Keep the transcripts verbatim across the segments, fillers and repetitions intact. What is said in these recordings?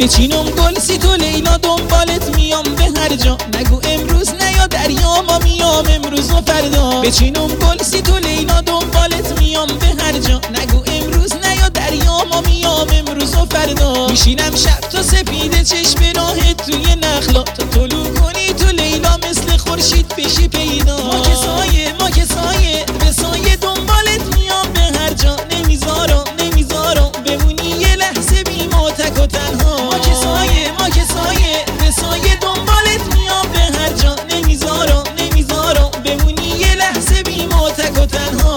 بچینم گل سی تو لیلا دنبالت میام به هر جا، نگو امروز نیا دریا ما میام امروز و فردا. بچینم گل سی تو لیلا دنبالت میام به هر جا، نگو امروز نیا دریا ما میام امروز و فردا. میشینم شب تا سپیده چشم راهت توی نخلا، تا طلوع کنی تو لیلا مثل خورشید بشی پیدا. ما که سایه ما که سایه به سایه دنبالت میام به هر جا، نمیذارم نمیذارم بمونی یه لحظه بی ما تک و تنها. ما که سایه ما که سایه به سایه دنبالت میام به هر جا، نمیذارم نمیذارم بمونی یه لحظه بی ما تک و تنها.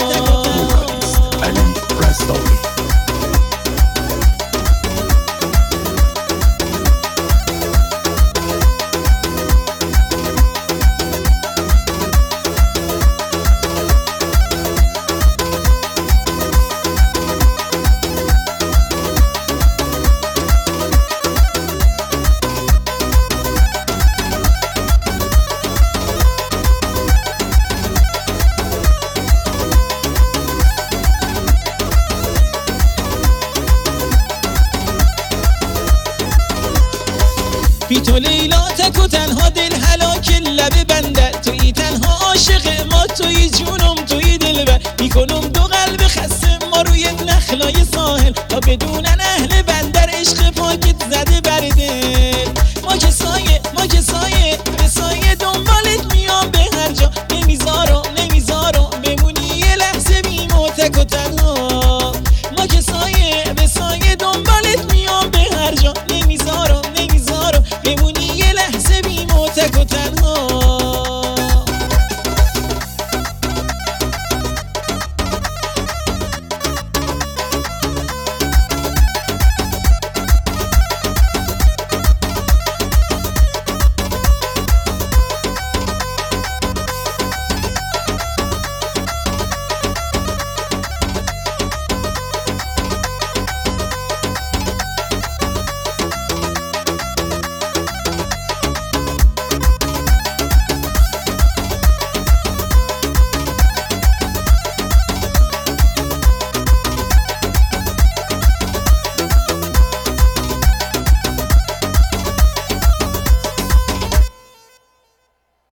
بی تو لیلا تک و تنها دل هلاک لب بندر، توی تنها عاشق ما توی جونم توی دلبر. میکنم دو قلب خسته ما روی نخلای ساحل، تا بدونن اهل بندر عشق پاکت زد